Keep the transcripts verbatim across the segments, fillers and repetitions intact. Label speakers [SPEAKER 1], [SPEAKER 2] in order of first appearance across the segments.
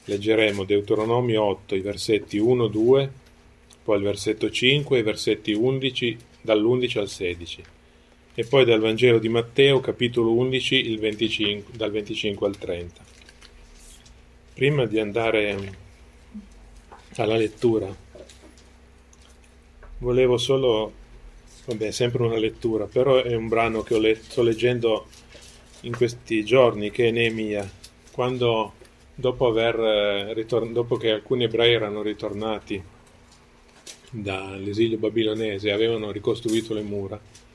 [SPEAKER 1] Leggeremo Deuteronomio otto, i versetti uno, due, poi il versetto cinque, i versetti undici, dall'undici al sedici, e poi dal Vangelo di Matteo, capitolo undici, il venticinque, dal venticinque al trenta. Prima di andare alla lettura, volevo solo, vabbè, sempre una lettura, però è un brano che ho letto, sto leggendo in questi giorni, che è Neemia, quando dopo aver ritorn- dopo che alcuni ebrei erano ritornati dall'esilio babilonese e avevano ricostruito le mura,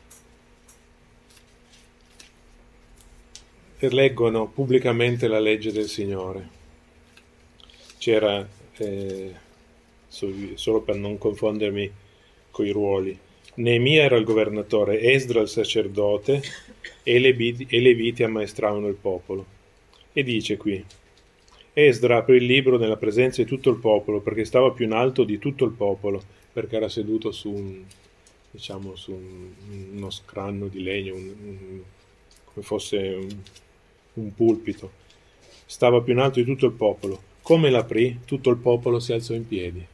[SPEAKER 1] leggono pubblicamente la legge del Signore. C'era, eh, solo per non confondermi coi ruoli, Neemia era il governatore, Esdra il sacerdote e i Leviti, e i Leviti ammaestravano il popolo. E dice qui: Esdra aprì il libro nella presenza di tutto il popolo, perché stava più in alto di tutto il popolo, perché era seduto su un, diciamo, su un, uno scranno di legno, un, un, come fosse un, un pulpito. Stava più in alto di tutto il popolo. Come l'aprì, tutto il popolo si alzò in piedi.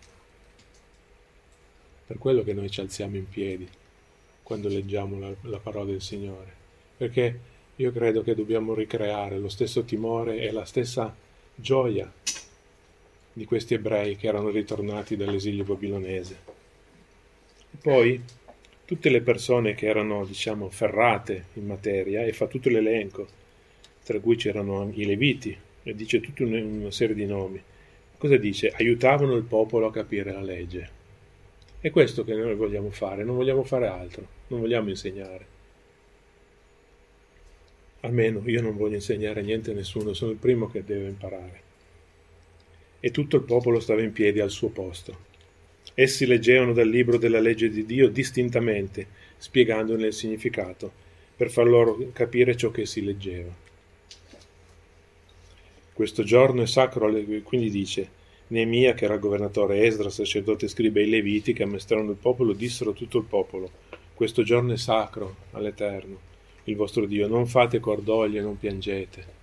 [SPEAKER 1] Per quello che noi ci alziamo in piedi quando leggiamo la, la parola del Signore, perché io credo che dobbiamo ricreare lo stesso timore e la stessa gioia di questi ebrei che erano ritornati dall'esilio babilonese. E poi tutte le persone che erano, diciamo, ferrate in materia, e fa tutto l'elenco, tra cui c'erano i Leviti, e dice tutta una serie di nomi. Cosa dice? Aiutavano il popolo a capire la legge. È questo che noi vogliamo fare, non vogliamo fare altro, non vogliamo insegnare. Almeno io non voglio insegnare niente a nessuno, sono il primo che deve imparare. E tutto il popolo stava in piedi al suo posto. Essi leggevano dal libro della legge di Dio distintamente, spiegandone il significato, per far loro capire ciò che si leggeva. Questo giorno è sacro, quindi dice: Neemia, che era il governatore, Esdra, sacerdote, scriba, e i Leviti che ammaestravano il popolo, dissero a tutto il popolo: questo giorno è sacro all'Eterno, il vostro Dio, non fate cordoglio e non piangete.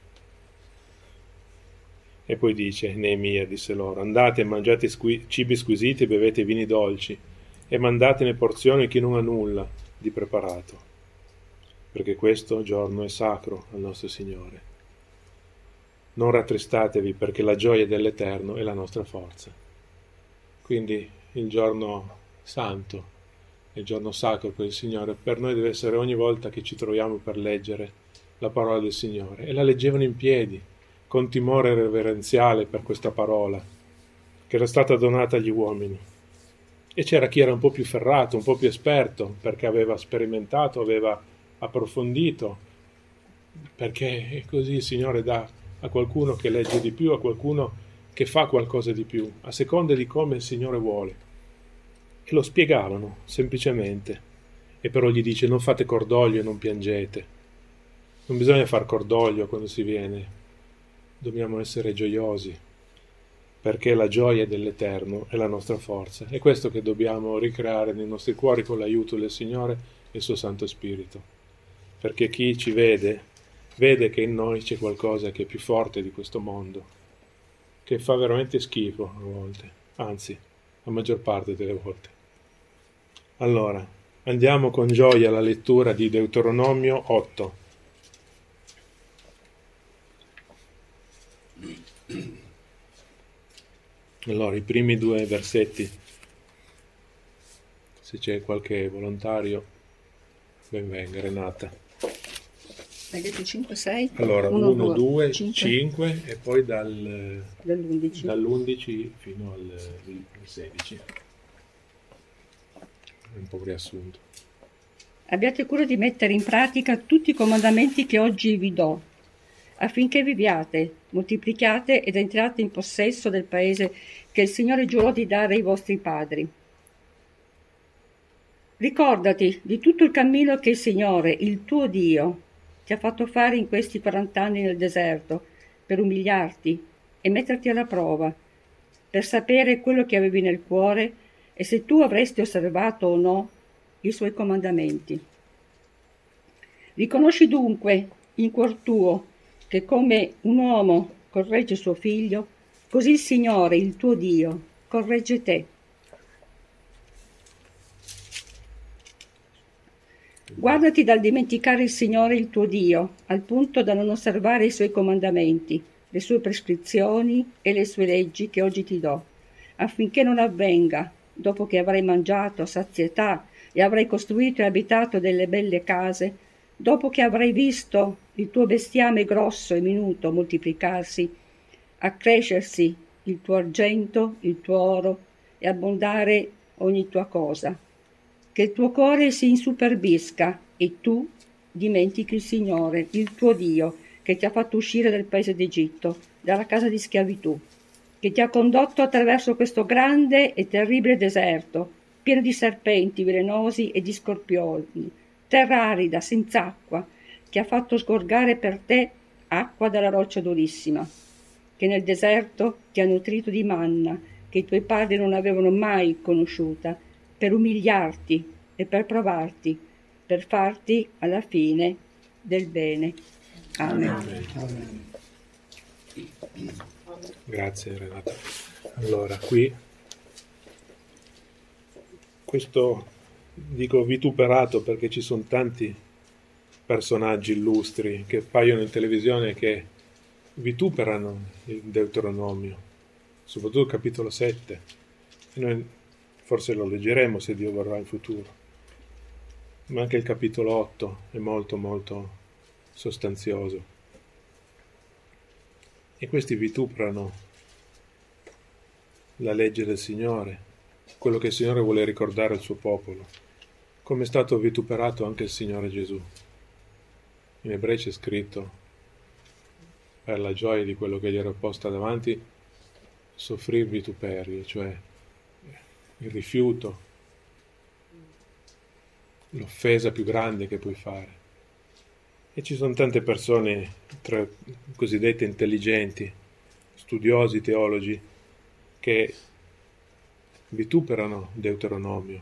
[SPEAKER 1] E poi dice Neemia, disse loro: andate e mangiate squi- cibi squisiti e bevete vini dolci, e mandatene porzioni a chi non ha nulla di preparato, perché questo giorno è sacro al nostro Signore. Non rattristatevi, perché la gioia dell'Eterno è la nostra forza. Quindi il giorno santo, il giorno sacro per il Signore, per noi deve essere ogni volta che ci troviamo per leggere la parola del Signore. E la leggevano in piedi, con timore reverenziale per questa parola, che era stata donata agli uomini. E c'era chi era un po' più ferrato, un po' più esperto, perché aveva sperimentato, aveva approfondito, perché così il Signore dà a qualcuno che legge di più, a qualcuno che fa qualcosa di più, a seconda di come il Signore vuole. E lo spiegavano semplicemente. E però gli dice: non fate cordoglio e non piangete. Non bisogna far cordoglio quando si viene, dobbiamo essere gioiosi, perché la gioia dell'Eterno è la nostra forza. È questo che dobbiamo ricreare nei nostri cuori con l'aiuto del Signore e il suo Santo Spirito, perché chi ci vede vede che in noi c'è qualcosa che è più forte di questo mondo, che fa veramente schifo a volte, anzi, la maggior parte delle volte. Allora, andiamo con gioia alla lettura di Deuteronomio otto. Allora, i primi due versetti, se c'è qualche volontario, ben venga. Renata.
[SPEAKER 2] Hai detto cinque, sei?
[SPEAKER 1] Allora, uno, due, cinque e poi dal,
[SPEAKER 2] dall'undici.
[SPEAKER 1] dall'undici fino al, al sedici. Un po' riassunto.
[SPEAKER 2] Abbiate cura di mettere in pratica tutti i comandamenti che oggi vi do, affinché viviate, moltiplichiate ed entriate in possesso del paese che il Signore giurò di dare ai vostri padri. Ricordati di tutto il cammino che il Signore, il tuo Dio, ti ha fatto fare in questi quarant'anni nel deserto, per umiliarti e metterti alla prova, per sapere quello che avevi nel cuore e se tu avresti osservato o no i suoi comandamenti. Riconosci dunque in cuor tuo che come un uomo corregge suo figlio, Così il Signore, il tuo Dio, corregge te. Guardati dal dimenticare il Signore, il tuo Dio, al punto da non osservare i suoi comandamenti, le sue prescrizioni e le sue leggi che oggi ti do, affinché non avvenga, dopo che avrai mangiato a sazietà e avrai costruito e abitato delle belle case, dopo che avrai visto il tuo bestiame grosso e minuto moltiplicarsi, accrescersi il tuo argento, il tuo oro e abbondare ogni tua cosa, che il tuo cuore si insuperbisca e tu dimentichi il Signore, il tuo Dio, che ti ha fatto uscire dal paese d'Egitto, dalla casa di schiavitù, che ti ha condotto attraverso questo grande e terribile deserto, pieno di serpenti velenosi e di scorpioni, terra arida, senza acqua, che ha fatto sgorgare per te acqua dalla roccia durissima, che nel deserto ti ha nutrito di manna, che i tuoi padri non avevano mai conosciuta, per umiliarti e per provarti, per farti alla fine del bene. Amen.
[SPEAKER 1] Amen. Grazie Renata. Allora, qui questo dico vituperato perché ci sono tanti personaggi illustri che appaiono in televisione che vituperano il Deuteronomio, soprattutto il capitolo sette. E noi forse lo leggeremo se Dio vorrà in futuro. Ma anche il capitolo otto è molto molto sostanzioso. E questi vituperano la legge del Signore, quello che il Signore vuole ricordare al suo popolo, come è stato vituperato anche il Signore Gesù. In Ebrei c'è scritto, per la gioia di quello che gli era posta davanti, soffrir vituperio, cioè il rifiuto, l'offesa più grande che puoi fare. E ci sono tante persone, tra cosiddette intelligenti, studiosi, teologi, che vituperano Deuteronomio,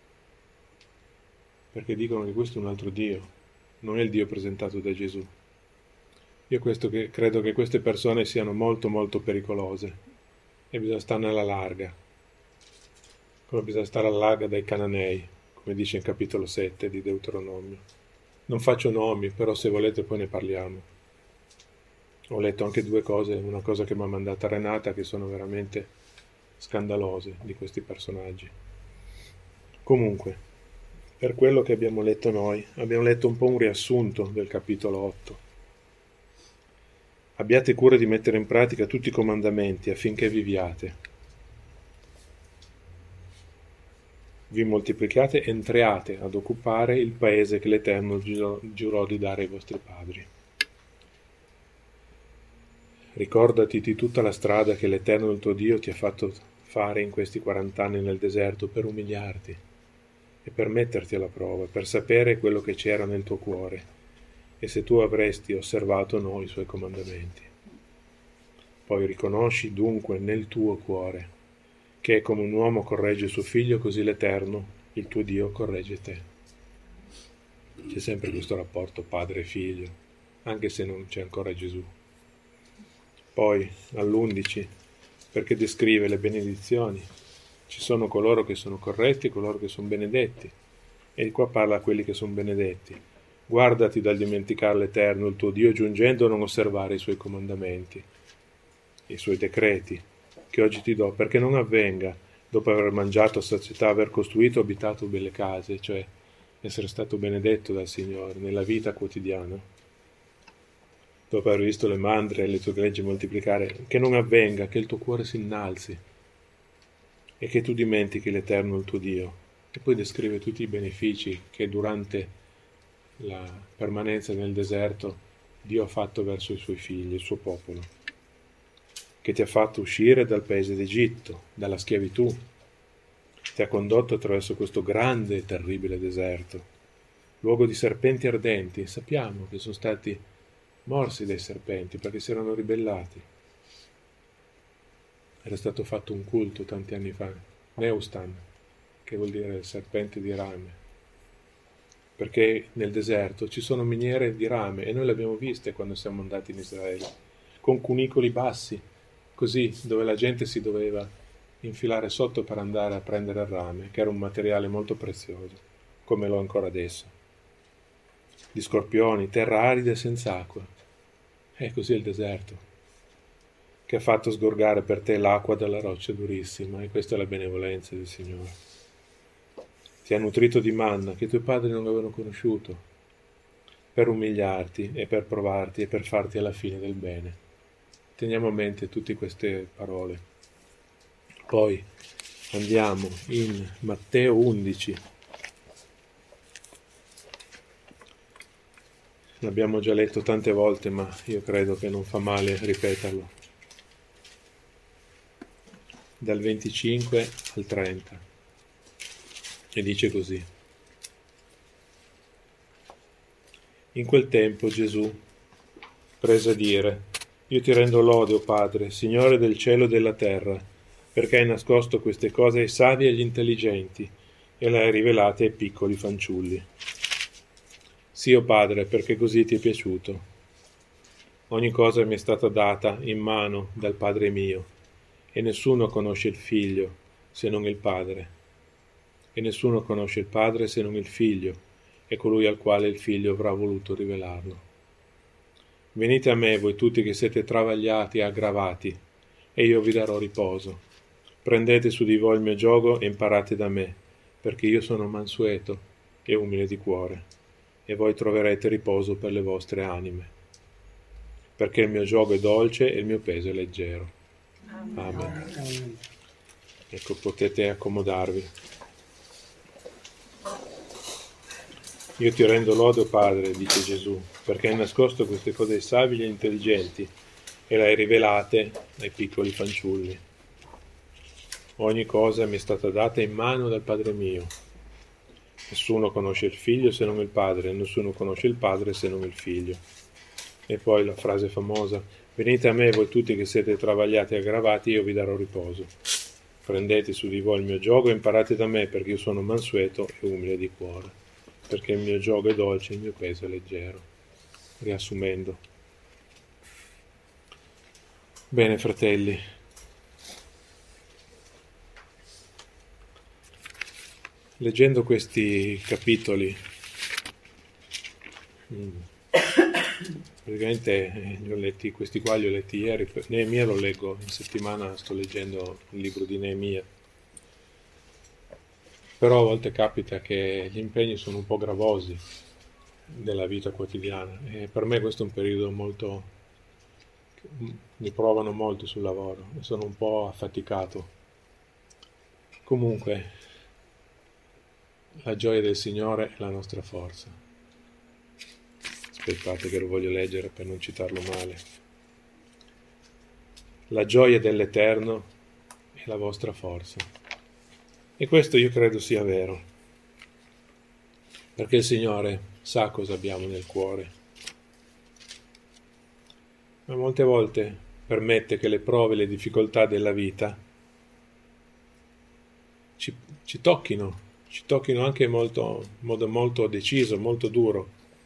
[SPEAKER 1] perché dicono che questo è un altro Dio, non è il Dio presentato da Gesù. Io questo che, credo che queste persone siano molto molto pericolose e bisogna stare alla larga, come bisogna stare alla larga dai cananei, come dice in capitolo sette di Deuteronomio. Non faccio nomi, però se volete poi ne parliamo. Ho letto anche due cose, una cosa che mi ha mandata Renata, che sono veramente scandalose di questi personaggi. Comunque, per quello che abbiamo letto noi, abbiamo letto un po' un riassunto del capitolo otto. Abbiate cura di mettere in pratica tutti i comandamenti affinché viviate. Vi moltiplicate e entriate ad occupare il paese che l'Eterno giurò, giurò di dare ai vostri padri. Ricordati di tutta la strada che l'Eterno il tuo Dio ti ha fatto fare in questi quarant'anni nel deserto per umiliarti e per metterti alla prova, per sapere quello che c'era nel tuo cuore e se tu avresti osservato o no i suoi comandamenti. Poi riconosci dunque nel tuo cuore che come un uomo corregge suo figlio, così l'Eterno, il tuo Dio, corregge te. C'è sempre questo rapporto padre e figlio, anche se non c'è ancora Gesù. Poi, all'undici, perché descrive le benedizioni. Ci sono coloro che sono corretti e coloro che sono benedetti. E qua parla a quelli che sono benedetti. Guardati dal dimenticare l'Eterno, il tuo Dio, giungendo a non osservare i suoi comandamenti, i suoi decreti, che oggi ti do, perché non avvenga, dopo aver mangiato a sazietà, aver costruito e abitato belle case, cioè essere stato benedetto dal Signore nella vita quotidiana, dopo aver visto le mandre e le tue greggi moltiplicare, che non avvenga che il tuo cuore si innalzi e che tu dimentichi l'Eterno il tuo Dio. E poi descrive tutti i benefici che durante la permanenza nel deserto Dio ha fatto verso i suoi figli, il suo popolo, che ti ha fatto uscire dal paese d'Egitto, dalla schiavitù, ti ha condotto attraverso questo grande e terribile deserto, luogo di serpenti ardenti. Sappiamo che sono stati morsi dai serpenti perché si erano ribellati. Era stato fatto un culto tanti anni fa, Neustan, che vuol dire serpente di rame, perché nel deserto ci sono miniere di rame e noi le abbiamo viste quando siamo andati in Israele, con cunicoli bassi, così, dove la gente si doveva infilare sotto per andare a prendere il rame, che era un materiale molto prezioso, come lo è ancora adesso. Di scorpioni, terra arida e senza acqua. E così è il deserto, che ha fatto sgorgare per te l'acqua dalla roccia durissima, e questa è la benevolenza del Signore. Ti ha nutrito di manna che i tuoi padri non avevano conosciuto, per umiliarti e per provarti e per farti alla fine del bene. Teniamo a mente tutte queste parole. Poi andiamo in Matteo undici. L'abbiamo già letto tante volte, ma io credo che non fa male ripeterlo. Dal venticinque al trenta. E dice così. In quel tempo Gesù prese a dire: Io ti rendo lode, o Padre, Signore del cielo e della terra, perché hai nascosto queste cose ai savi e agli intelligenti e le hai rivelate ai piccoli fanciulli. Sì, o Padre, perché così ti è piaciuto. Ogni cosa mi è stata data in mano dal Padre mio, e nessuno conosce il Figlio se non il Padre, e nessuno conosce il Padre se non il Figlio, e colui al quale il Figlio avrà voluto rivelarlo. Venite a me, voi tutti che siete travagliati e aggravati, e io vi darò riposo. Prendete su di voi il mio giogo e imparate da me, perché io sono mansueto e umile di cuore, e voi troverete riposo per le vostre anime. Perché il mio giogo è dolce e il mio peso è leggero. Amen. Amen. Ecco, potete accomodarvi. Io ti rendo lode, Padre, dice Gesù, perché hai nascosto queste cose ai savi e agli intelligenti e le hai rivelate ai piccoli fanciulli. Ogni cosa mi è stata data in mano dal Padre mio. Nessuno conosce il Figlio se non il Padre, nessuno conosce il Padre se non il Figlio. E poi la frase famosa: venite a me voi tutti che siete travagliati e aggravati, io vi darò riposo. Prendete su di voi il mio giogo e imparate da me, perché io sono mansueto e umile di cuore. Perché il mio giogo è dolce e il mio peso è leggero. Riassumendo. Bene, fratelli. Leggendo questi capitoli, praticamente eh, li ho letti, questi qua li ho letti ieri, Neemia lo leggo, in settimana sto leggendo il libro di Neemia. Però a volte capita che gli impegni sono un po' gravosi della vita quotidiana e per me questo è un periodo molto, mi provano molto sul lavoro e sono un po' affaticato. Comunque, la gioia del Signore è la nostra forza. Aspettate che lo voglio leggere per non citarlo male. La gioia dell'Eterno è la vostra forza. E questo io credo sia vero, perché il Signore sa cosa abbiamo nel cuore. Ma molte volte permette che le prove e le difficoltà della vita ci, ci tocchino, ci tocchino anche molto, in modo molto deciso, molto duro.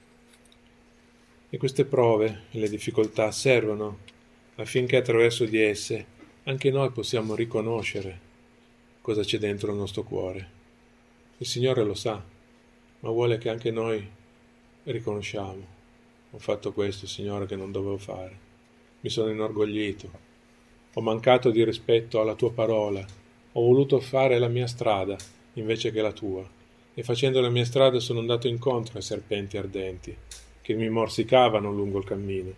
[SPEAKER 1] E queste prove e le difficoltà servono affinché attraverso di esse anche noi possiamo riconoscere cosa c'è dentro il nostro cuore. Il Signore lo sa, ma vuole che anche noi riconosciamo. Ho fatto questo, Signore, che non dovevo fare. Mi sono inorgoglito. Ho mancato di rispetto alla tua parola. Ho voluto fare la mia strada invece che la tua. E facendo la mia strada sono andato incontro ai serpenti ardenti che mi morsicavano lungo il cammino.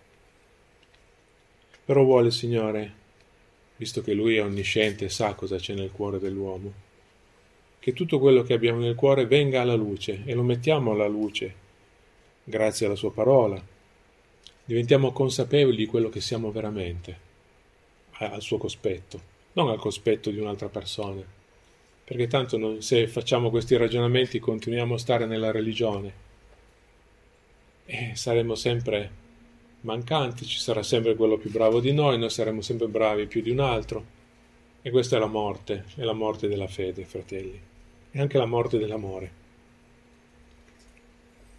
[SPEAKER 1] Però vuole, Signore, visto che Lui è onnisciente e sa cosa c'è nel cuore dell'uomo, che tutto quello che abbiamo nel cuore venga alla luce e lo mettiamo alla luce grazie alla sua parola. Diventiamo consapevoli di quello che siamo veramente al suo cospetto, non al cospetto di un'altra persona, perché tanto noi, se facciamo questi ragionamenti, continuiamo a stare nella religione e saremo sempre mancanti, ci sarà sempre quello più bravo di noi, noi saremo sempre bravi più di un altro, e questa è la morte, è la morte della fede, fratelli, e anche la morte dell'amore.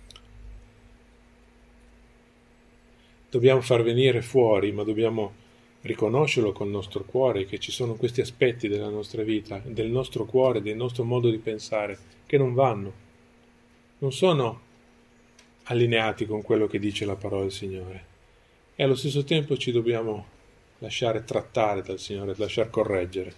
[SPEAKER 1] Dobbiamo far venire fuori, ma dobbiamo riconoscerlo col nostro cuore, che ci sono questi aspetti della nostra vita, del nostro cuore, del nostro modo di pensare, che non vanno, non sono allineati con quello che dice la parola del Signore. E allo stesso tempo ci dobbiamo lasciare trattare dal Signore, lasciar correggere.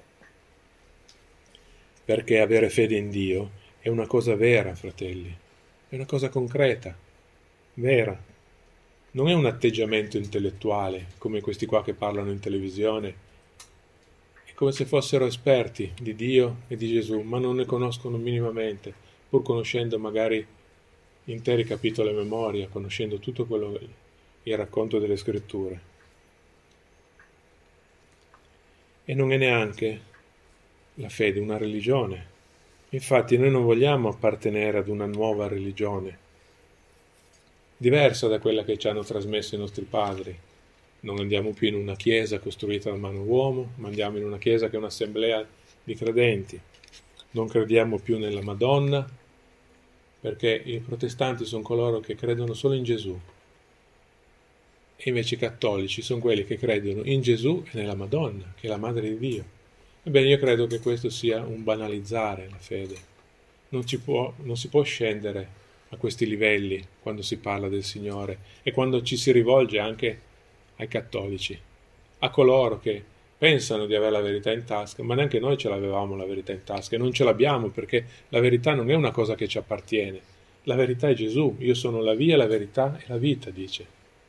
[SPEAKER 1] Perché avere fede in Dio è una cosa vera, fratelli, è una cosa concreta, vera. Non è un atteggiamento intellettuale, come questi qua che parlano in televisione. È come se fossero esperti di Dio e di Gesù, ma non ne conoscono minimamente, pur conoscendo magari interi capitoli a memoria, conoscendo tutto quello, il racconto delle scritture. E non è neanche la fede una religione. Infatti noi non vogliamo appartenere ad una nuova religione, diversa da quella che ci hanno trasmesso i nostri padri. Non andiamo più in una chiesa costruita da mano uomo, ma andiamo in una chiesa che è un'assemblea di credenti. Non crediamo più nella Madonna, perché i protestanti sono coloro che credono solo in Gesù, e invece i cattolici sono quelli che credono in Gesù e nella Madonna, che è la Madre di Dio. Ebbene, io credo che questo sia un banalizzare la fede. Non, ci può, non si può scendere a questi livelli quando si parla del Signore e quando ci si rivolge anche ai cattolici, a coloro che pensano di avere la verità in tasca, ma neanche noi ce l'avevamo la verità in tasca, e non ce l'abbiamo perché la verità non è una cosa che ci appartiene. La verità è Gesù. Io sono la via, la verità e la vita, dice.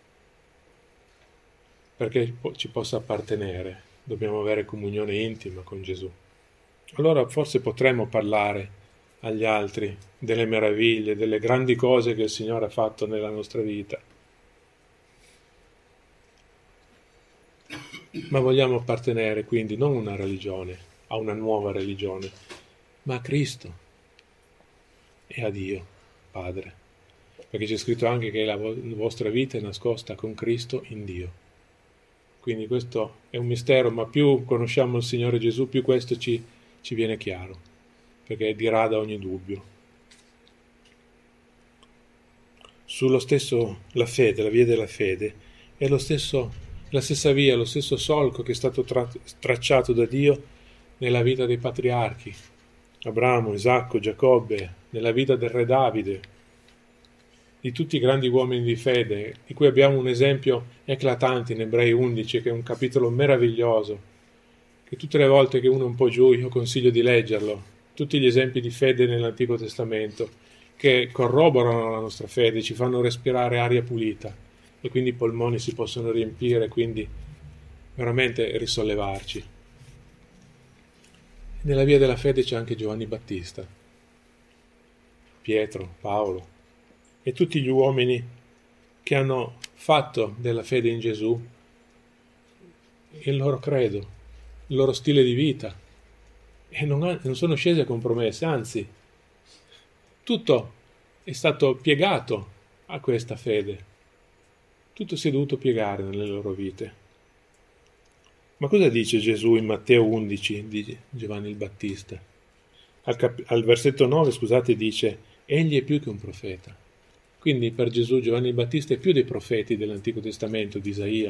[SPEAKER 1] Perché ci possa appartenere dobbiamo avere comunione intima con Gesù. Allora forse potremmo parlare agli altri delle meraviglie, delle grandi cose che il Signore ha fatto nella nostra vita. Ma vogliamo appartenere quindi non a una religione, a una nuova religione, ma a Cristo e a Dio, Padre. Perché c'è scritto anche che la vostra vita è nascosta con Cristo in Dio. Quindi questo è un mistero, ma più conosciamo il Signore Gesù, più questo ci, ci viene chiaro, perché dirada ogni dubbio. Sullo stesso, la fede, la via della fede, è lo stesso, la stessa via, lo stesso solco che è stato tra, tracciato da Dio nella vita dei patriarchi, Abramo, Isacco, Giacobbe, nella vita del re Davide, di tutti i grandi uomini di fede, di cui abbiamo un esempio eclatante in Ebrei undici, che è un capitolo meraviglioso, che tutte le volte che uno è un po' giù io consiglio di leggerlo, tutti gli esempi di fede nell'Antico Testamento, che corroborano la nostra fede, ci fanno respirare aria pulita, e quindi i polmoni si possono riempire, quindi veramente risollevarci. Nella via della fede c'è anche Giovanni Battista, Pietro, Paolo, e tutti gli uomini che hanno fatto della fede in Gesù il loro credo, il loro stile di vita, e non, ha, non sono scesi a compromessi, anzi, tutto è stato piegato a questa fede, tutto si è dovuto piegare nelle loro vite. Ma cosa dice Gesù in Matteo undici di Giovanni il Battista? Al, cap- al versetto nove, scusate, dice: egli è più che un profeta. Quindi per Gesù Giovanni il Battista è più dei profeti dell'Antico Testamento, di Isaia,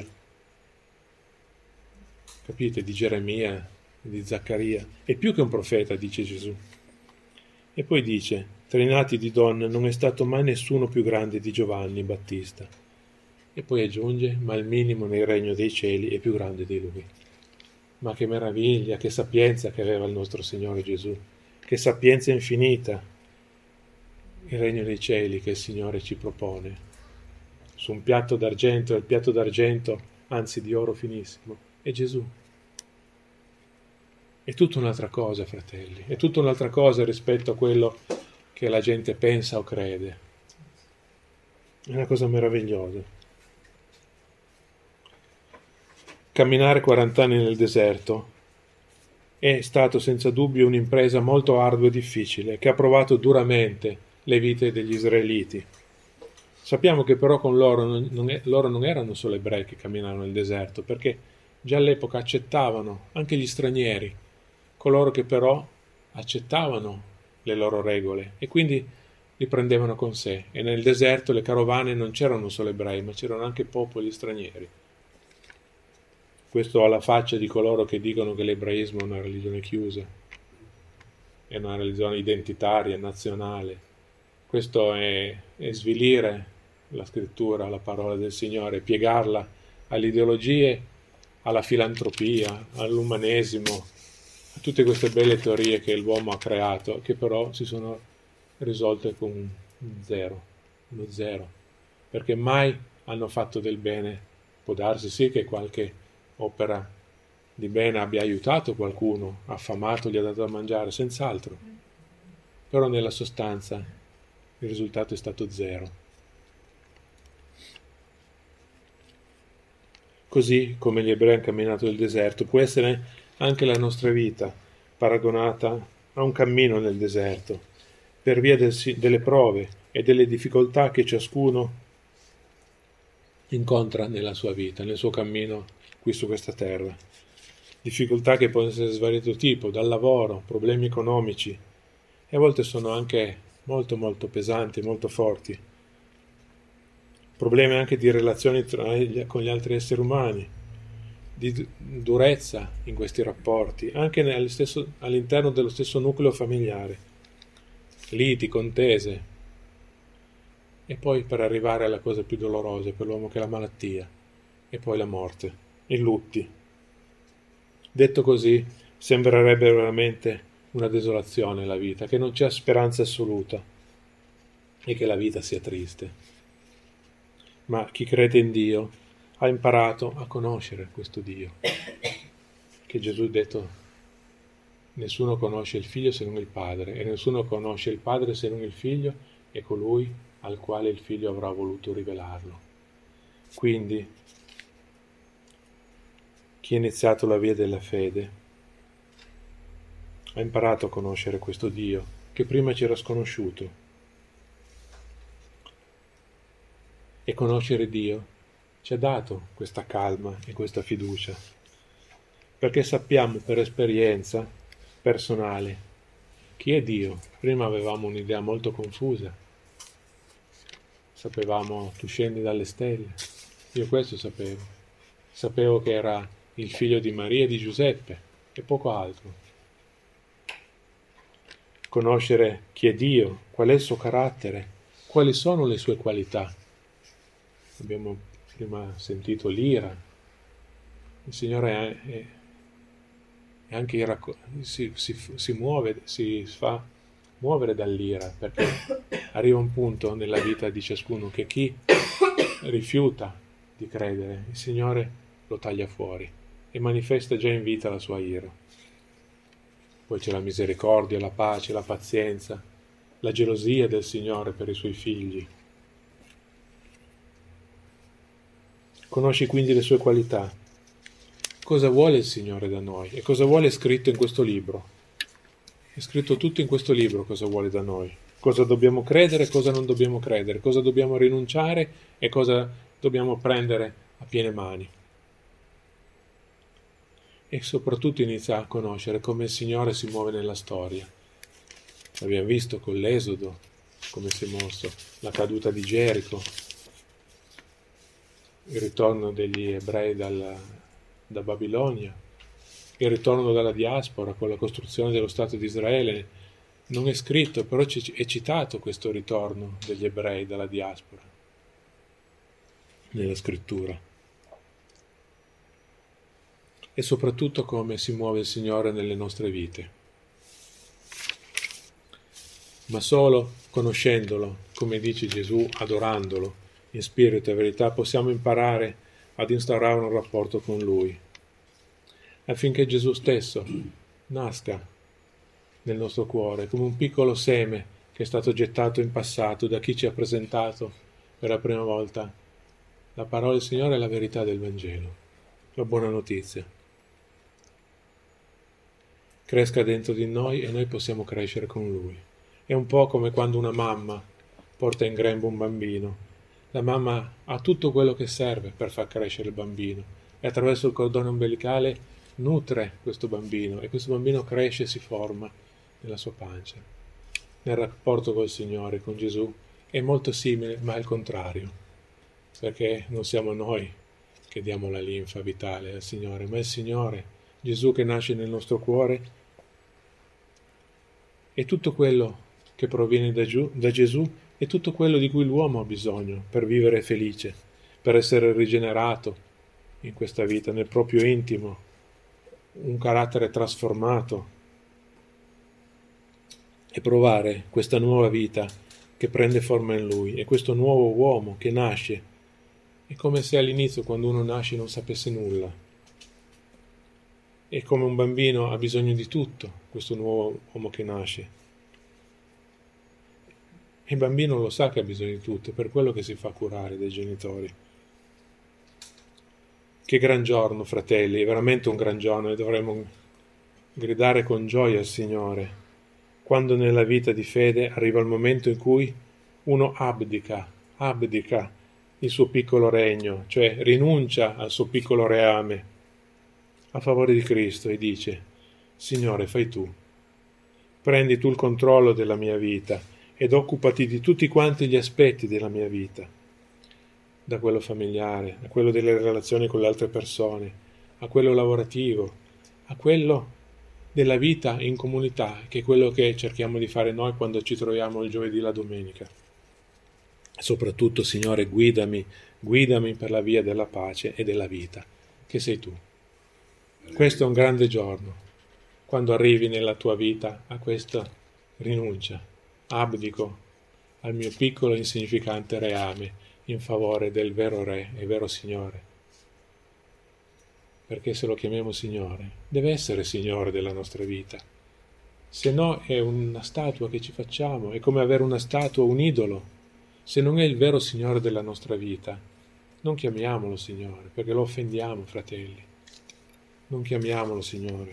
[SPEAKER 1] capite, di Geremia, di Zaccaria. È più che un profeta, dice Gesù. E poi dice: tra i nati di donna non è stato mai nessuno più grande di Giovanni Battista. E poi aggiunge: ma il minimo nel regno dei cieli è più grande di lui. Ma che meraviglia, che sapienza che aveva il nostro Signore Gesù, che sapienza infinita. Il regno dei cieli che il Signore ci propone su un piatto d'argento, e il piatto d'argento, anzi di oro finissimo, è Gesù. È tutta un'altra cosa, fratelli, è tutta un'altra cosa rispetto a quello che la gente pensa o crede. È una cosa meravigliosa. Camminare quaranta anni nel deserto è stato senza dubbio un'impresa molto ardua e difficile, che ha provato duramente le vite degli israeliti. Sappiamo che però con loro non, non è, loro non erano solo ebrei che camminavano nel deserto, perché già all'epoca accettavano anche gli stranieri, coloro che però accettavano le loro regole e quindi li prendevano con sé. E nel deserto le carovane non c'erano solo ebrei, ma c'erano anche popoli stranieri. Questo alla faccia di coloro che dicono che l'ebraismo è una religione chiusa, è una religione identitaria, nazionale. Questo è, è svilire la scrittura, la parola del Signore, piegarla alle ideologie, alla filantropia, all'umanesimo, a tutte queste belle teorie che l'uomo ha creato, che però si sono risolte con un zero, uno zero, perché mai hanno fatto del bene. Può darsi sì che qualche opera di bene abbia aiutato qualcuno, affamato, gli ha dato da mangiare, senz'altro, però nella sostanza il risultato è stato zero. Così come gli ebrei hanno camminato nel deserto, può essere anche la nostra vita paragonata a un cammino nel deserto, per via del, delle prove e delle difficoltà che ciascuno incontra nella sua vita, nel suo cammino qui su questa terra. Difficoltà che possono essere di svariato tipo, dal lavoro, problemi economici, e a volte sono anche molto molto pesanti, molto forti. Problemi anche di relazioni tra, con gli altri esseri umani, di durezza in questi rapporti, anche nel stesso, all'interno dello stesso nucleo familiare, liti, contese, e poi per arrivare alla cosa più dolorosa per l'uomo, che è la malattia, e poi la morte, i lutti. Detto così, sembrerebbe veramente una desolazione la vita, che non c'è speranza assoluta e che la vita sia triste. Ma chi crede in Dio ha imparato a conoscere questo Dio, che Gesù ha detto: nessuno conosce il Figlio se non il Padre, e nessuno conosce il Padre se non il Figlio e colui al quale il Figlio avrà voluto rivelarlo. Quindi chi ha iniziato la via della fede ha imparato a conoscere questo Dio che prima ci era sconosciuto. E conoscere Dio ci ha dato questa calma e questa fiducia, perché sappiamo per esperienza personale chi è Dio. Prima avevamo un'idea molto confusa, sapevamo tu scendi dalle stelle, io questo sapevo, sapevo che era il figlio di Maria e di Giuseppe e poco altro. Conoscere chi è Dio, qual è il suo carattere, quali sono le sue qualità. Abbiamo prima sentito l'ira. Il Signore è, è, è anche iracco- si, si, si muove, si fa muovere dall'ira, perché arriva un punto nella vita di ciascuno che chi rifiuta di credere, il Signore lo taglia fuori e manifesta già in vita la sua ira. Poi c'è la misericordia, la pace, la pazienza, la gelosia del Signore per i suoi figli. Conosci quindi le sue qualità. Cosa vuole il Signore da noi? E cosa vuole scritto in questo libro? È scritto tutto in questo libro cosa vuole da noi. Cosa dobbiamo credere e cosa non dobbiamo credere. Cosa dobbiamo rinunciare e cosa dobbiamo prendere a piene mani. E soprattutto inizia a conoscere come il Signore si muove nella storia. L'abbiamo visto con l'Esodo, come si è mosso, la caduta di Gerico, il ritorno degli ebrei dalla, da Babilonia, il ritorno dalla diaspora con la costruzione dello Stato di Israele. Non è scritto, però è citato questo ritorno degli ebrei dalla diaspora nella scrittura. E soprattutto come si muove il Signore nelle nostre vite. Ma solo conoscendolo, come dice Gesù, adorandolo, in spirito e verità, possiamo imparare ad instaurare un rapporto con Lui, affinché Gesù stesso nasca nel nostro cuore come un piccolo seme che è stato gettato in passato da chi ci ha presentato per la prima volta la parola del Signore e la verità del Vangelo, la buona notizia. Cresca dentro di noi e noi possiamo crescere con Lui. È un po' come quando una mamma porta in grembo un bambino. La mamma ha tutto quello che serve per far crescere il bambino e attraverso il cordone ombelicale nutre questo bambino e questo bambino cresce e si forma nella sua pancia. Nel rapporto col Signore, con Gesù, è molto simile, ma è il contrario, perché non siamo noi che diamo la linfa vitale al Signore, ma il Signore, Gesù che nasce nel nostro cuore, e tutto quello che proviene da, giù, da Gesù è tutto quello di cui l'uomo ha bisogno per vivere felice, per essere rigenerato in questa vita, nel proprio intimo, un carattere trasformato e provare questa nuova vita che prende forma in lui, e questo nuovo uomo che nasce. È come se all'inizio, quando uno nasce, non sapesse nulla. È come un bambino ha bisogno di tutto, questo nuovo uomo che nasce. E il bambino lo sa che ha bisogno di tutto, è per quello che si fa curare dai genitori. Che gran giorno, fratelli, è veramente un gran giorno, e dovremmo gridare con gioia al Signore quando nella vita di fede arriva il momento in cui uno abdica, abdica il suo piccolo regno, cioè rinuncia al suo piccolo reame a favore di Cristo e dice: Signore, fai tu, prendi tu il controllo della mia vita ed occupati di tutti quanti gli aspetti della mia vita, da quello familiare, a quello delle relazioni con le altre persone, a quello lavorativo, a quello della vita in comunità, che è quello che cerchiamo di fare noi quando ci troviamo il giovedì, la domenica. Soprattutto, Signore, guidami, guidami per la via della pace e della vita, che sei tu. Questo è un grande giorno, quando arrivi nella tua vita a questa rinuncia, abdico al mio piccolo e insignificante reame in favore del vero Re e vero Signore. Perché se lo chiamiamo Signore, deve essere Signore della nostra vita. Se no è una statua che ci facciamo, è come avere una statua, un idolo. Se non è il vero Signore della nostra vita, non chiamiamolo Signore, perché lo offendiamo, fratelli. Non chiamiamolo Signore.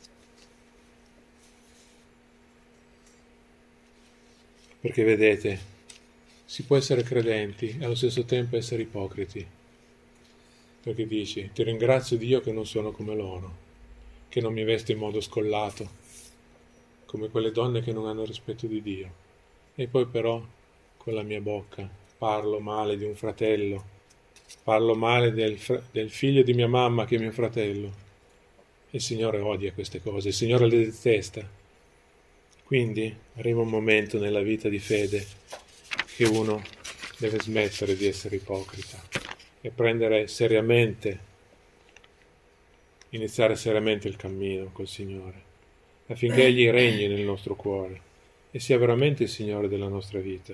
[SPEAKER 1] Perché vedete, si può essere credenti e allo stesso tempo essere ipocriti. Perché dici: ti ringrazio Dio che non sono come loro, che non mi vesto in modo scollato, come quelle donne che non hanno rispetto di Dio. E poi però con la mia bocca parlo male di un fratello, parlo male del, fr- del figlio di mia mamma che è mio fratello. Il Signore odia queste cose, il Signore le detesta. Quindi arriva un momento nella vita di fede che uno deve smettere di essere ipocrita e prendere seriamente, iniziare seriamente il cammino col Signore, affinché Egli regni nel nostro cuore e sia veramente il Signore della nostra vita.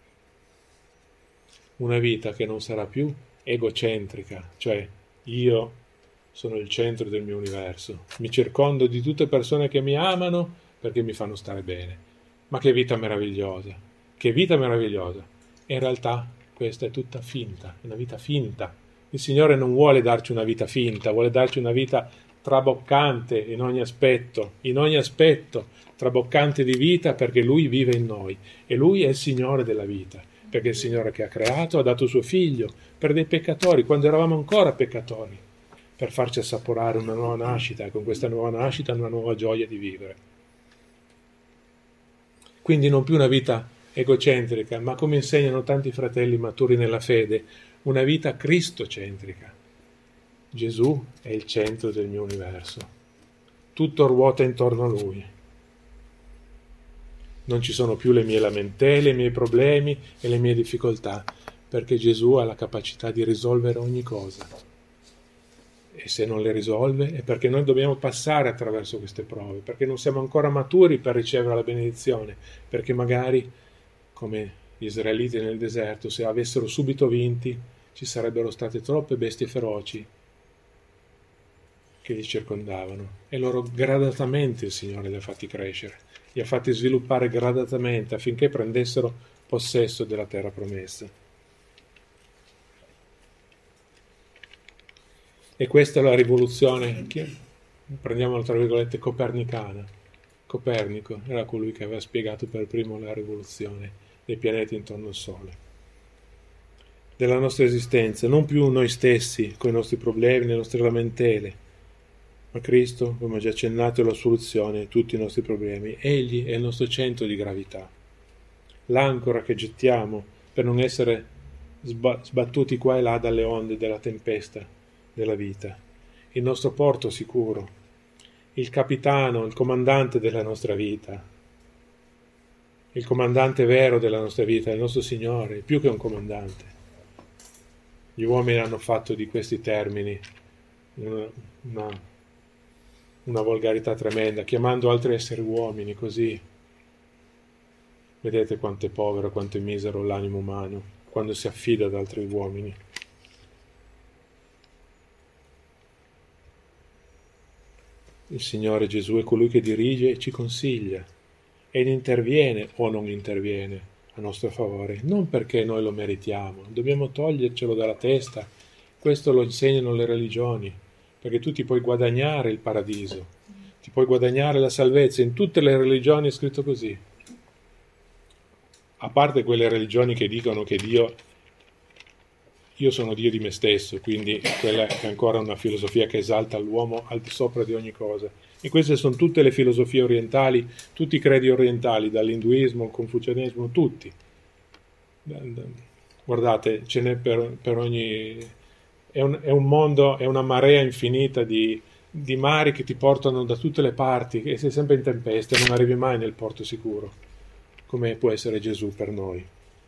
[SPEAKER 1] Una vita che non sarà più egocentrica, cioè io sono il centro del mio universo, mi circondo di tutte persone che mi amano perché mi fanno stare bene. Ma che vita meravigliosa, che vita meravigliosa. E in realtà questa è tutta finta, è una vita finta. Il Signore non vuole darci una vita finta, vuole darci una vita traboccante in ogni aspetto, in ogni aspetto, traboccante di vita, perché Lui vive in noi e Lui è il Signore della vita, perché è il Signore che ha creato, ha dato suo Figlio per dei peccatori, quando eravamo ancora peccatori, per farci assaporare una nuova nascita, e con questa nuova nascita una nuova gioia di vivere. Quindi non più una vita egocentrica, ma come insegnano tanti fratelli maturi nella fede, una vita cristocentrica. Gesù è il centro del mio universo. Tutto ruota intorno a Lui. Non ci sono più le mie lamentele, i miei problemi e le mie difficoltà, perché Gesù ha la capacità di risolvere ogni cosa. E se non le risolve è perché noi dobbiamo passare attraverso queste prove, perché non siamo ancora maturi per ricevere la benedizione, perché magari, come gli israeliti nel deserto, se avessero subito vinti, ci sarebbero state troppe bestie feroci che li circondavano, e loro gradatamente il Signore li ha fatti crescere, li ha fatti sviluppare gradatamente affinché prendessero possesso della terra promessa. E questa è la rivoluzione, che, prendiamola tra virgolette, copernicana. Copernico era colui che aveva spiegato per primo la rivoluzione dei pianeti intorno al Sole, della nostra esistenza, non più noi stessi con i nostri problemi, le nostre lamentele, ma Cristo, come ho già accennato, è la soluzione di tutti i nostri problemi. Egli è il nostro centro di gravità, l'ancora che gettiamo per non essere sbattuti qua e là dalle onde della tempesta, della vita, il nostro porto sicuro, il capitano, il comandante della nostra vita, il comandante vero della nostra vita, il nostro Signore, più che un comandante. Gli uomini hanno fatto di questi termini una, una, una volgarità tremenda, chiamando altri esseri uomini così. Vedete quanto è povero, quanto è misero l'animo umano quando si affida ad altri uomini. Il Signore Gesù è colui che dirige e ci consiglia ed interviene o non interviene a nostro favore, non perché noi lo meritiamo, dobbiamo togliercelo dalla testa. Questo lo insegnano le religioni, perché tu ti puoi guadagnare il paradiso, ti puoi guadagnare la salvezza. In tutte le religioni è scritto così, a parte quelle religioni che dicono che Dio, io sono Dio di me stesso, quindi quella è ancora una filosofia che esalta l'uomo al di sopra di ogni cosa. E queste sono tutte le filosofie orientali, tutti i credi orientali, dall'induismo al confucianesimo, tutti. Guardate, ce n'è per, per ogni... È un, è un mondo, è una marea infinita di, di mari che ti portano da tutte le parti, e sei sempre in tempesta e non arrivi mai nel porto sicuro, come può essere Gesù per noi.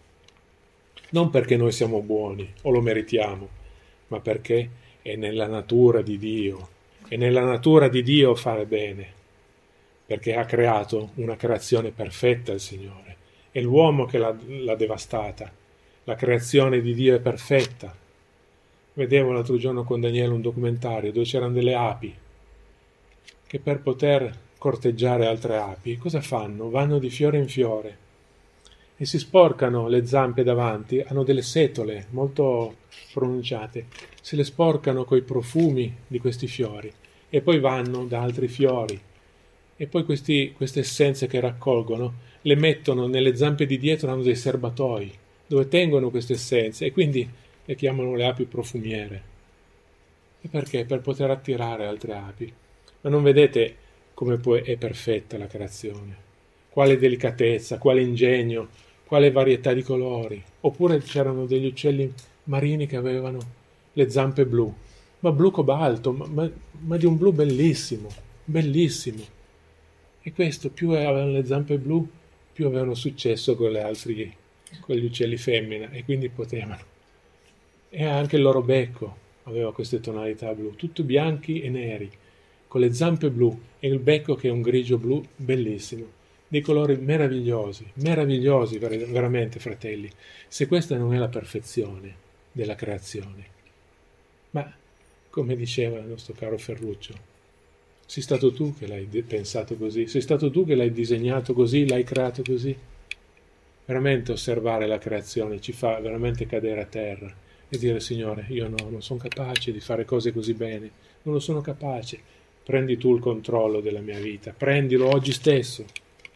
[SPEAKER 1] Non perché noi siamo buoni o lo meritiamo, ma perché è nella natura di Dio. È nella natura di Dio fare bene, perché ha creato una creazione perfetta il Signore. È l'uomo che l'ha, l'ha devastata. La creazione di Dio è perfetta. Vedevo l'altro giorno con Daniele un documentario dove c'erano delle api che per poter corteggiare altre api cosa fanno? Vanno di fiore in fiore e si sporcano le zampe davanti, hanno delle setole molto pronunciate, se le sporcano coi profumi di questi fiori e poi vanno da altri fiori e poi questi, queste essenze che raccolgono le mettono nelle zampe di dietro, hanno dei serbatoi dove tengono queste essenze e quindi le chiamano le api profumiere. E perché? Per poter attirare altre api. Ma non vedete come poi è perfetta la creazione? Quale delicatezza, quale ingegno, quale varietà di colori. Oppure c'erano degli uccelli marini che avevano le zampe blu, ma blu cobalto, ma, ma, ma di un blu bellissimo, bellissimo. E questo, più avevano le zampe blu, più avevano successo con, le altri, con gli uccelli femmina, e quindi potevano. E anche il loro becco aveva queste tonalità blu, tutti bianchi e neri, con le zampe blu e il becco che è un grigio blu bellissimo, dei colori meravigliosi, meravigliosi veramente, fratelli, se questa non è la perfezione della creazione. Ma, come diceva il nostro caro Ferruccio, sei stato tu che l'hai pensato così, sei stato tu che l'hai disegnato così, l'hai creato così. Veramente osservare la creazione ci fa veramente cadere a terra e dire: Signore, io no, non sono capace di fare cose così bene, non lo sono capace, prendi tu il controllo della mia vita, prendilo oggi stesso.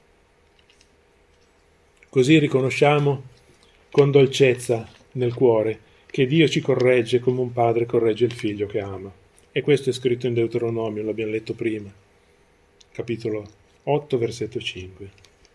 [SPEAKER 1] Così riconosciamo con dolcezza nel cuore che Dio ci corregge come un padre corregge il figlio che ama. E questo è scritto in Deuteronomio, l'abbiamo letto prima, capitolo otto, versetto cinque.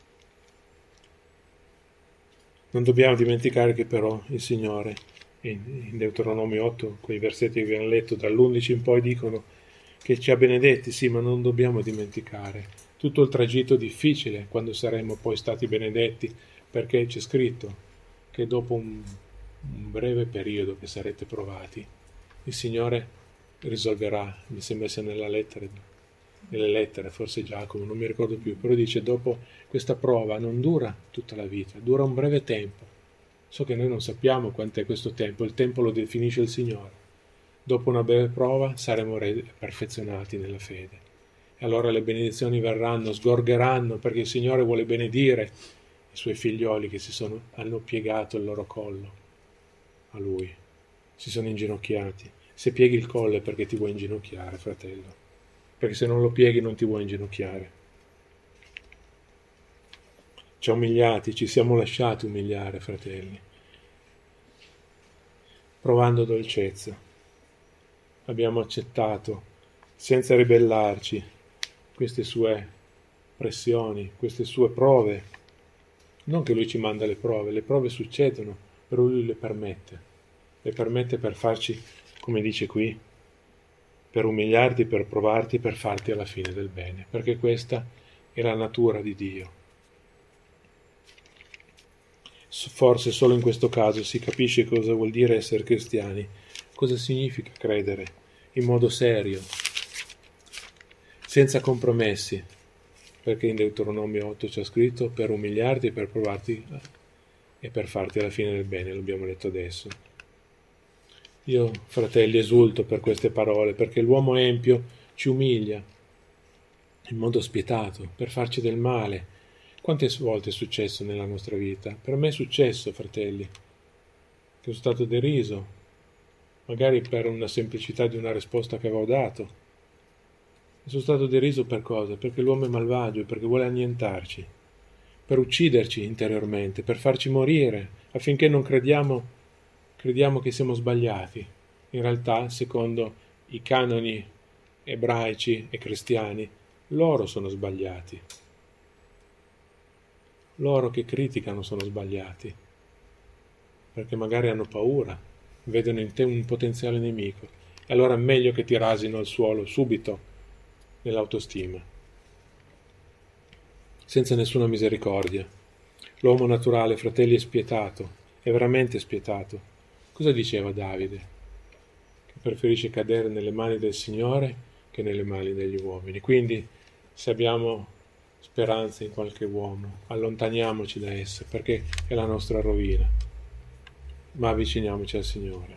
[SPEAKER 1] Non dobbiamo dimenticare che però il Signore, in Deuteronomio otto, quei versetti che abbiamo letto dall'undici in poi, dicono che ci ha benedetti, sì, ma non dobbiamo dimenticare tutto il tragitto difficile quando saremo poi stati benedetti, perché c'è scritto che dopo un, un breve periodo che sarete provati, il Signore risolverà, mi sembra sia nella lettera, nelle lettere, forse Giacomo, non mi ricordo più, però dice: dopo questa prova non dura tutta la vita, dura un breve tempo. So che noi non sappiamo quant'è questo tempo, il tempo lo definisce il Signore. Dopo una breve prova saremo perfezionati nella fede. E allora le benedizioni verranno, sgorgeranno, perché il Signore vuole benedire i Suoi figlioli che si sono, hanno piegato il loro collo a Lui, si sono inginocchiati. Se pieghi il collo è perché ti vuoi inginocchiare, fratello, perché se non lo pieghi non ti vuoi inginocchiare. Ci ha umiliati, ci siamo lasciati umiliare, fratelli, provando dolcezza. Abbiamo accettato, senza ribellarci, queste sue pressioni, queste sue prove. Non che Lui ci manda le prove, le prove succedono, però Lui le permette. Le permette per farci, come dice qui, per umiliarti, per provarti, per farti alla fine del bene, perché questa è la natura di Dio. Forse solo in questo caso si capisce cosa vuol dire essere cristiani, cosa significa credere in modo serio, senza compromessi, perché in Deuteronomio otto c'è scritto per umiliarti, per provarti e per farti alla fine del bene, l'abbiamo letto adesso. Io, fratelli, esulto per queste parole, perché l'uomo empio ci umilia in modo spietato, per farci del male. Quante volte è successo nella nostra vita? Per me è successo, fratelli, che sono stato deriso, magari per una semplicità di una risposta che avevo dato. E sono stato deriso per cosa? Perché l'uomo è malvagio, perché vuole annientarci, per ucciderci interiormente, per farci morire, affinché non crediamo Crediamo che siamo sbagliati. In realtà, secondo i canoni ebraici e cristiani, loro sono sbagliati. Loro che criticano sono sbagliati, perché magari hanno paura, vedono in te un potenziale nemico, e allora è meglio che ti rasino al suolo subito nell'autostima, senza nessuna misericordia. L'uomo naturale, fratelli, è spietato, è veramente spietato. Cosa diceva Davide? Che preferisce cadere nelle mani del Signore che nelle mani degli uomini. Quindi, se abbiamo speranza in qualche uomo, allontaniamoci da essa, perché è la nostra rovina, ma avviciniamoci al Signore.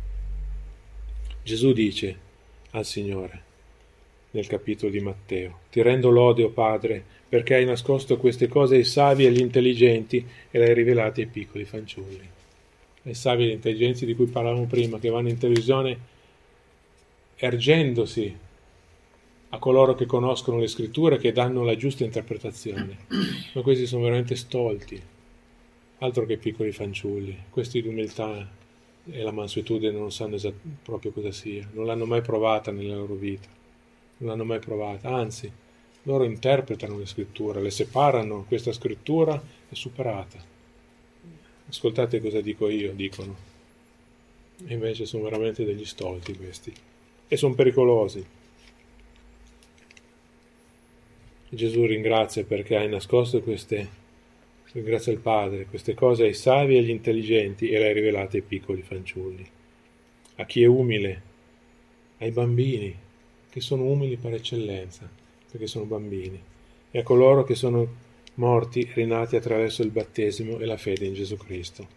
[SPEAKER 1] Gesù dice al Signore, nel capitolo di Matteo: ti rendo lode, o Padre, perché hai nascosto queste cose ai savi e agli intelligenti e le hai rivelate ai piccoli fanciulli. Le savi e le intelligenze di cui parlavamo prima, che vanno in televisione ergendosi a coloro che conoscono le scritture, che danno la giusta interpretazione. Ma questi sono veramente stolti, altro che piccoli fanciulli. Questi l'umiltà e la mansuetudine non sanno esat- proprio cosa sia, non l'hanno mai provata nella loro vita, non l'hanno mai provata, anzi, loro interpretano le scritture, le separano, questa scrittura è superata. Ascoltate cosa dico io, dicono. E invece sono veramente degli stolti questi. E sono pericolosi. Gesù ringrazia perché hai nascosto queste, ringrazia il Padre, queste cose ai savi e agli intelligenti e le hai rivelate ai piccoli fanciulli. A chi è umile, ai bambini, che sono umili per eccellenza, perché sono bambini, e a coloro che sono morti, rinati attraverso il battesimo e la fede in Gesù Cristo.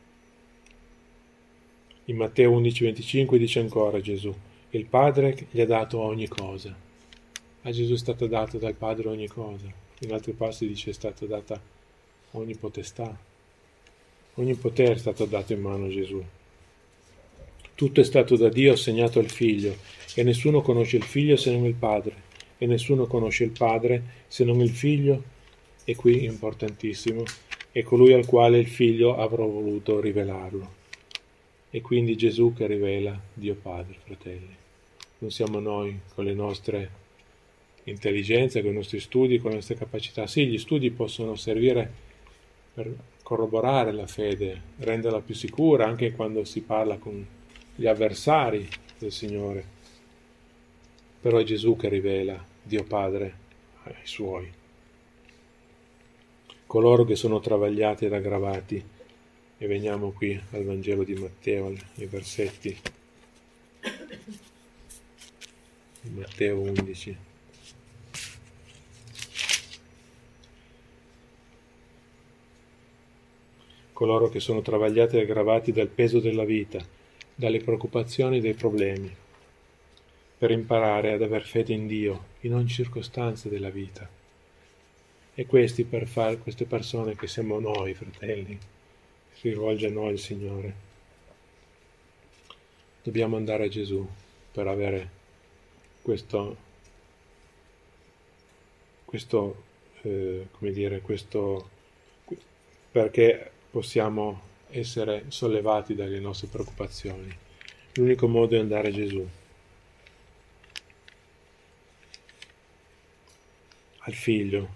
[SPEAKER 1] In Matteo undici venticinque dice ancora Gesù: il Padre gli ha dato ogni cosa. A Gesù è stata data dal Padre ogni cosa. In altri passi dice è stata data ogni potestà. Ogni potere è stato dato in mano a Gesù. Tutto è stato da Dio assegnato al Figlio, e nessuno conosce il Figlio se non il Padre, e nessuno conosce il Padre se non il Figlio. E qui, importantissimo, è colui al quale il Figlio avrà voluto rivelarlo. E quindi Gesù che rivela Dio Padre, fratelli. Non siamo noi con le nostre intelligenze, con i nostri studi, con le nostre capacità. Sì, gli studi possono servire per corroborare la fede, renderla più sicura, anche quando si parla con gli avversari del Signore. Però è Gesù che rivela Dio Padre ai Suoi. Coloro che sono travagliati ed aggravati, e veniamo qui al Vangelo di Matteo, ai versetti di Matteo undici. Coloro che sono travagliati ed aggravati dal peso della vita, dalle preoccupazioni e dai problemi, per imparare ad aver fede in Dio in ogni circostanza della vita. E questi per fare, queste persone che siamo noi, fratelli, si rivolge a noi il Signore. Dobbiamo andare a Gesù per avere questo, questo eh, come dire, questo, perché possiamo essere sollevati dalle nostre preoccupazioni. L'unico modo è andare a Gesù, al Figlio,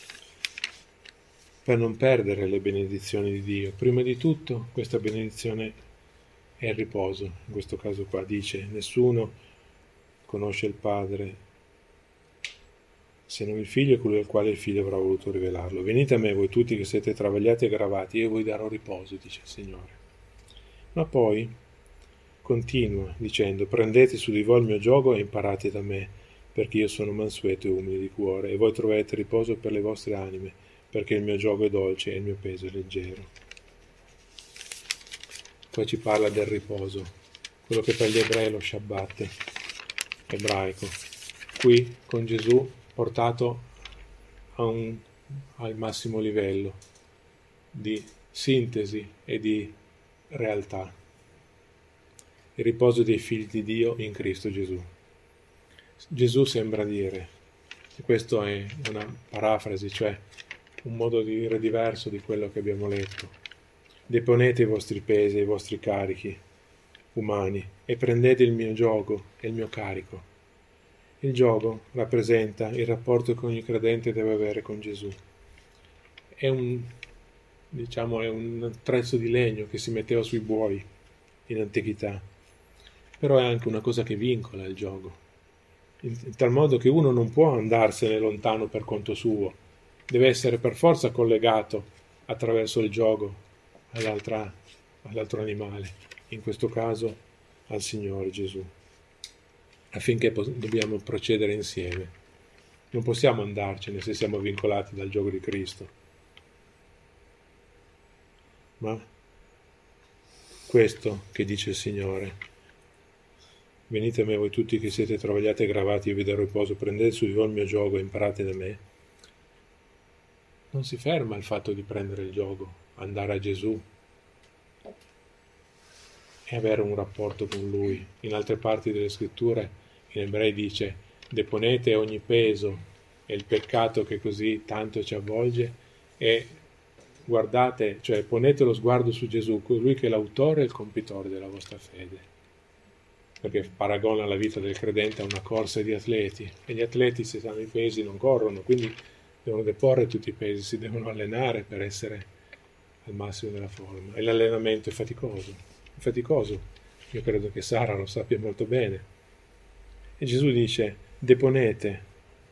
[SPEAKER 1] per non perdere le benedizioni di Dio. Prima di tutto, questa benedizione è il riposo. In questo caso qua dice: nessuno conosce il Padre se non il Figlio e colui al quale il Figlio avrà voluto rivelarlo. Venite a me voi tutti che siete travagliati e gravati, io vi darò riposo, dice il Signore. Ma poi continua dicendo: prendete su di voi il mio giogo e imparate da me, perché io sono mansueto e umile di cuore, e voi troverete riposo per le vostre anime, perché il mio giogo è dolce e il mio peso è leggero. Poi ci parla del riposo, quello che per gli ebrei è lo Shabbat ebraico. Qui con Gesù portato a un, al massimo livello di sintesi e di realtà. Il riposo dei figli di Dio in Cristo Gesù. Gesù sembra dire, e questo è una parafrasi, cioè un modo di dire diverso di quello che abbiamo letto: deponete i vostri pesi e i vostri carichi umani e prendete il mio giogo e il mio carico. Il giogo rappresenta il rapporto che ogni credente deve avere con Gesù. È un, diciamo, è un attrezzo di legno che si metteva sui buoi in antichità, però è anche una cosa che vincola il giogo, in, in tal modo che uno non può andarsene lontano per conto suo, deve essere per forza collegato attraverso il giogo all'altra, all'altro animale, in questo caso al Signore Gesù, affinché pos- dobbiamo procedere insieme. Non possiamo andarcene se siamo vincolati dal giogo di Cristo. Ma questo che dice il Signore: venite a me voi tutti che siete travagliati e gravati, io vi darò riposo, prendete su di voi il mio giogo e imparate da me. Non si ferma al fatto di prendere il giogo, andare a Gesù e avere un rapporto con Lui. In altre parti delle scritture, in Ebrei dice: deponete ogni peso e il peccato che così tanto ci avvolge e guardate, cioè ponete lo sguardo su Gesù, colui che è l'autore e il compitore della vostra fede. Perché paragona la vita del credente a una corsa di atleti, e gli atleti, se hanno i pesi, non corrono, quindi devono deporre tutti i pesi, si devono allenare per essere al massimo della forma. E l'allenamento è faticoso, è faticoso. Io credo che Sara lo sappia molto bene. E Gesù dice: deponete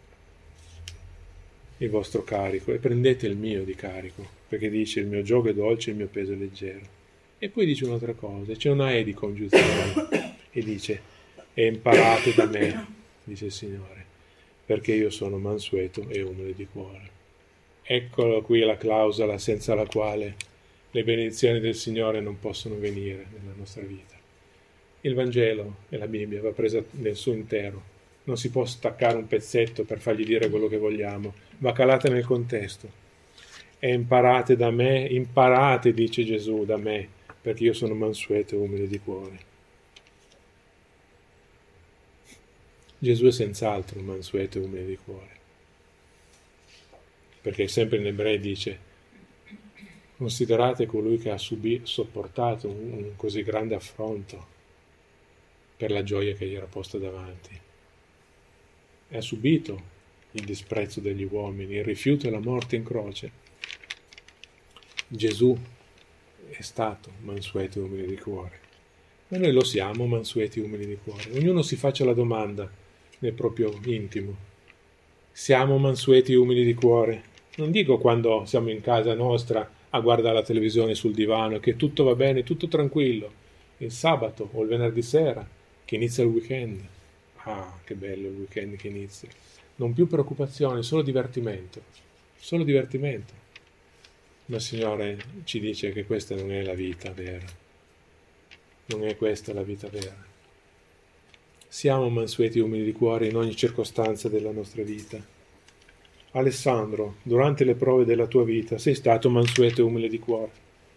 [SPEAKER 1] il vostro carico e prendete il mio di carico, perché dice: il mio giogo è dolce e il mio peso è leggero. E poi dice un'altra cosa, c'è una E di congiunzione, e dice: e imparate da me, dice il Signore, perché io sono mansueto e umile di cuore. Eccolo qui la clausola senza la quale le benedizioni del Signore non possono venire nella nostra vita. Il Vangelo e la Bibbia va presa nel suo intero, non si può staccare un pezzetto per fargli dire quello che vogliamo, va calata nel contesto. E imparate da me, imparate, dice Gesù, da me, perché io sono mansueto e umile di cuore. Gesù è senz'altro mansueto e umile di cuore, perché sempre in Ebrei dice: considerate colui che ha subito, sopportato un, un così grande affronto per la gioia che gli era posta davanti. E ha subito il disprezzo degli uomini, il rifiuto e la morte in croce. Gesù è stato mansueto e umile di cuore, ma noi lo siamo mansueti e umili di cuore. Ognuno si faccia la domanda nel proprio intimo: siamo mansueti e umili di cuore? Non dico quando siamo in casa nostra a guardare la televisione sul divano, che tutto va bene, tutto tranquillo, il sabato o il venerdì sera che inizia il weekend. Ah, che bello il weekend che inizia. Non più preoccupazioni, solo divertimento. Solo divertimento. Ma il Signore ci dice che questa non è la vita vera. Non è questa la vita vera. Siamo mansueti e umili di cuore in ogni circostanza della nostra vita. Alessandro, durante le prove della tua vita sei stato mansueto e umile di cuore.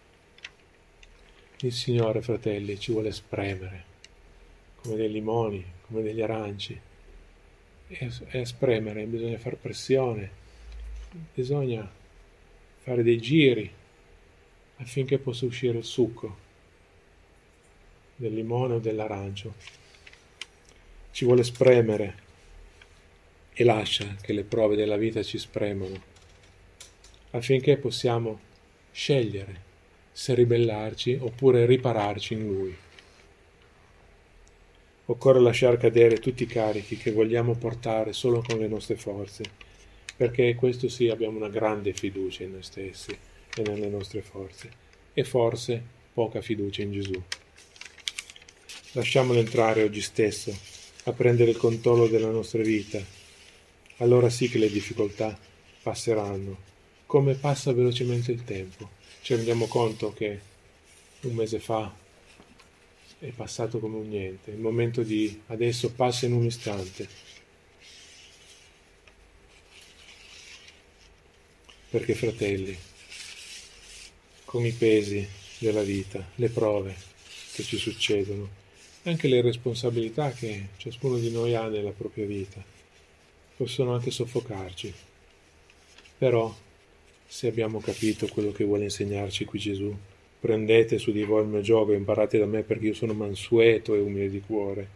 [SPEAKER 1] Il Signore, fratelli, ci vuole spremere come dei limoni, come degli aranci, e, e spremere bisogna fare pressione, bisogna fare dei giri affinché possa uscire il succo del limone o dell'arancio. Ci vuole spremere e lascia che le prove della vita ci spremano affinché possiamo scegliere se ribellarci oppure ripararci in Lui. occorre lasciar cadere tutti i carichi che vogliamo portare solo con le nostre forze, perché questo sì abbiamo una grande fiducia in noi stessi e nelle nostre forze, e forse poca fiducia in Gesù. Lasciamolo entrare oggi stesso a prendere il controllo della nostra vita. Allora sì che le difficoltà passeranno, come passa velocemente il tempo. Ci rendiamo conto che un mese fa è passato come un niente, il momento di adesso passa in un istante. Perché, fratelli, con i pesi della vita, le prove che ci succedono, anche le responsabilità che ciascuno di noi ha nella propria vita, possono anche soffocarci. Però, se abbiamo capito quello che vuole insegnarci qui Gesù, prendete su di voi il mio giogo e imparate da me perché io sono mansueto e umile di cuore.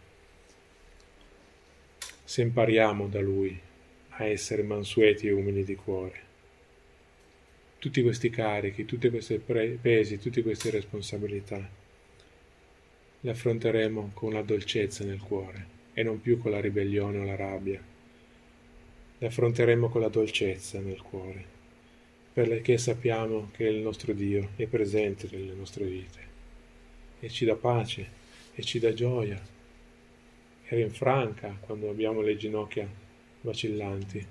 [SPEAKER 1] Se impariamo da Lui a essere mansueti e umili di cuore, tutti questi carichi, tutti questi pesi, tutte queste responsabilità, le affronteremo con la dolcezza nel cuore e non più con la ribellione o la rabbia. Le affronteremo con la dolcezza nel cuore, perché sappiamo che il nostro Dio è presente nelle nostre vite e ci dà pace e ci dà gioia e rinfranca quando abbiamo le ginocchia vacillanti.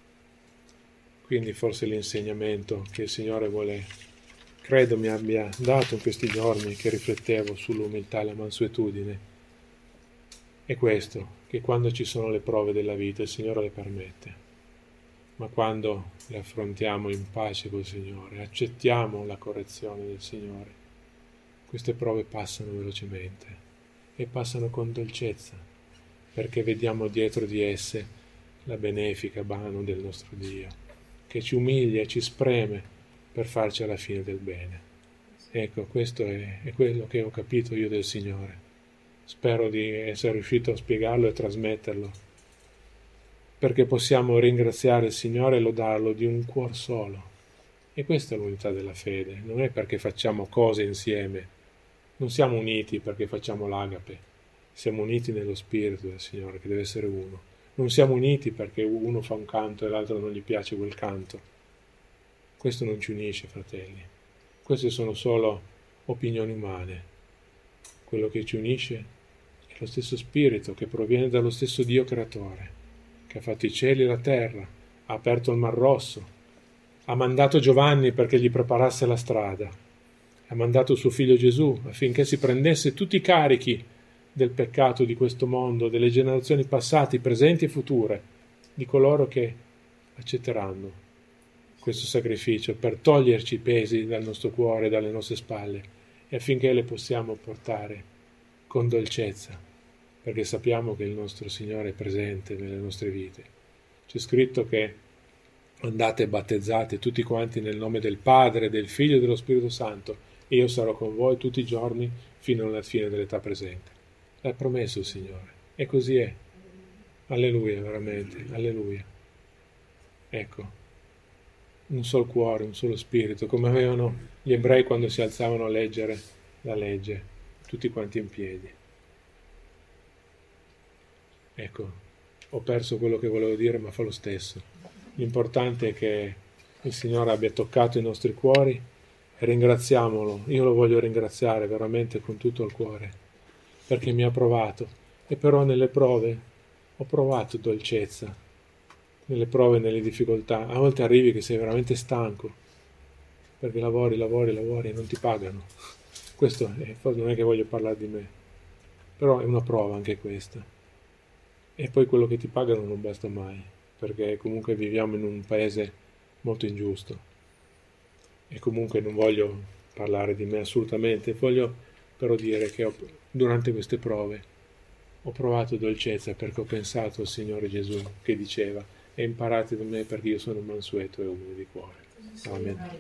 [SPEAKER 1] Quindi forse l'insegnamento che il Signore vuole, credo mi abbia dato in questi giorni che riflettevo sull'umiltà e la mansuetudine, è questo, che quando ci sono le prove della vita il Signore le permette, ma quando le affrontiamo in pace col Signore, accettiamo la correzione del Signore, queste prove passano velocemente e passano con dolcezza, perché vediamo dietro di esse la benefica mano del nostro Dio, che ci umilia e ci spreme per farci alla fine del bene. Ecco, questo è, è quello che ho capito io del Signore. Spero di essere riuscito a spiegarlo e trasmetterlo, perché possiamo ringraziare il Signore e lodarlo di un cuor solo. E questa è l'unità della fede, non è perché facciamo cose insieme, non siamo uniti perché facciamo l'agape, siamo uniti nello Spirito del Signore, che deve essere uno. Non siamo uniti perché uno fa un canto e l'altro non gli piace quel canto. Questo non ci unisce, fratelli. Queste sono solo opinioni umane. Quello che ci unisce è lo stesso Spirito che proviene dallo stesso Dio creatore, che ha fatto i cieli e la terra, ha aperto il Mar Rosso, ha mandato Giovanni perché gli preparasse la strada, ha mandato suo figlio Gesù affinché si prendesse tutti i carichi del peccato di questo mondo, delle generazioni passate, presenti e future, di coloro che accetteranno questo sacrificio per toglierci i pesi dal nostro cuore, dalle nostre spalle, e affinché le possiamo portare con dolcezza, perché sappiamo che il nostro Signore è presente nelle nostre vite. C'è scritto che andate battezzate tutti quanti nel nome del Padre, del Figlio e dello Spirito Santo, e io sarò con voi tutti i giorni fino alla fine dell'età presente. L'ha promesso il Signore, e così è. Alleluia, veramente, alleluia. Ecco, un solo cuore, un solo spirito, come avevano gli ebrei quando si alzavano a leggere la legge, tutti quanti in piedi. Ecco, ho perso quello che volevo dire, ma fa lo stesso. L'importante è che il Signore abbia toccato i nostri cuori e ringraziamolo. Io lo voglio ringraziare veramente con tutto il cuore, perché mi ha provato, e però nelle prove ho provato dolcezza, nelle prove, nelle difficoltà. A volte arrivi che sei veramente stanco, perché lavori, lavori, lavori e non ti pagano. Questo è, non è che voglio parlare di me, però è una prova anche questa. E poi quello che ti pagano non basta mai, perché comunque viviamo in un paese molto ingiusto. E comunque non voglio parlare di me assolutamente, voglio però dire che ho, durante queste prove ho provato dolcezza, perché ho pensato al Signore Gesù che diceva: e imparate da me perché io sono mansueto e umile di cuore. Amen.